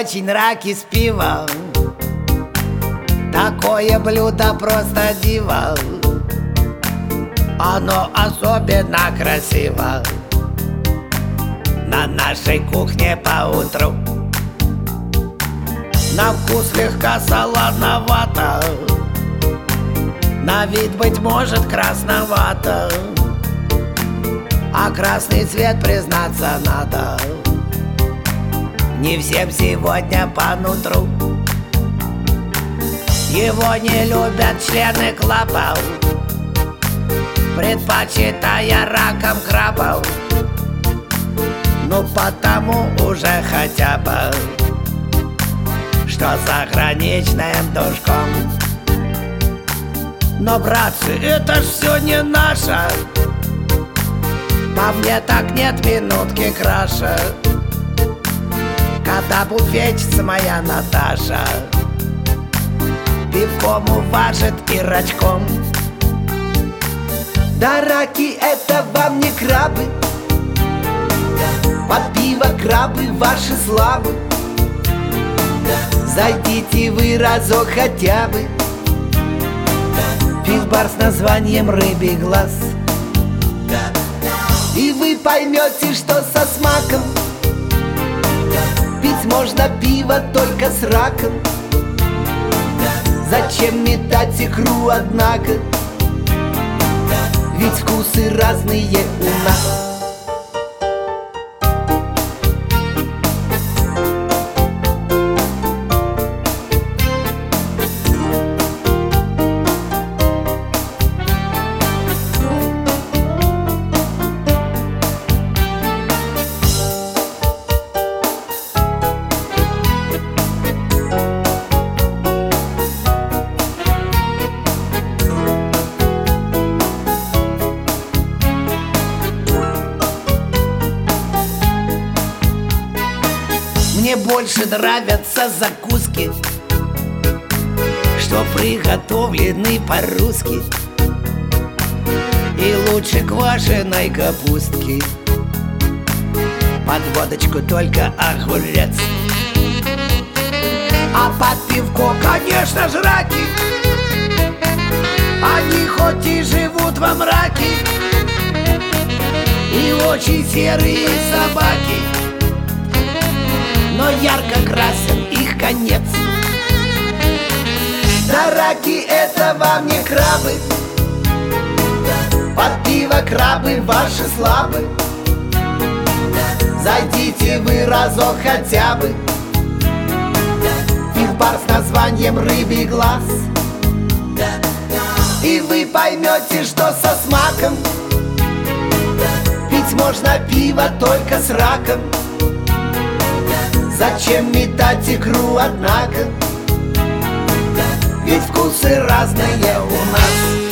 очень раки с пивом. Такое блюдо просто диво. Оно особенно красиво на нашей кухне по утру. На вкус слегка солоновато, на вид, быть может, красновато, а красный цвет, признаться, надо не всем сегодня по нутру. Его не любят члены клабов, предпочитая раком крабов. Ну потому уже хотя бы, что заграничным душком. Но, братцы, это ж все не наше. По мне так нет минутки краше, когда буфетчица моя Наташа пивком уважит и рачком. Да раки это вам не крабы, под пиво крабы ваши слабы. Зайдите вы разок хотя бы в пив-бар с названием «Рыбий глаз», и вы поймете, что со смаком пить можно пиво только с раком. Зачем метать икру, однако, ведь вкусы разные у нас. Мне больше нравятся закуски, что приготовлены по-русски, и лучше квашеной капустки. Под водочку только огурец, а под пивко, конечно же, раки. Они хоть и живут во мраке, и очень серые собаки, но ярко красен их конец. Да раки это вам не крабы, под пиво крабы ваши слабы. Зайдите вы разок хотя бы в пив-бар с названием «Рыбий глаз», и вы поймете, что со смаком пить можно пиво только с раком. Зачем метать икру, однако, ведь вкусы разные у нас.